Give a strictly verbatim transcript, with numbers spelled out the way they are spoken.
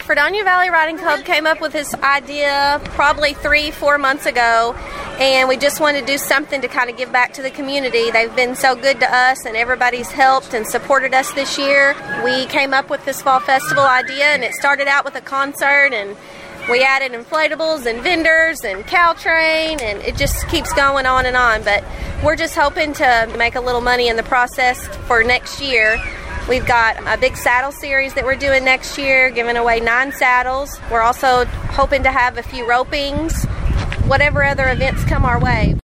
Fredonia Valley Riding Club came up with this idea probably three, four months ago, and we just wanted to do something to kind of give back to the community. They've been so good to us, and everybody's helped and supported us this year. We came up with this fall festival idea, and it started out with a concert, and we added inflatables and vendors and Caltrain, and it just keeps going on and on. But we're just hoping to make a little money in the process for next year. We've got a big saddle series that we're doing next year, giving away nine saddles. We're also hoping to have a few ropings, whatever other events come our way.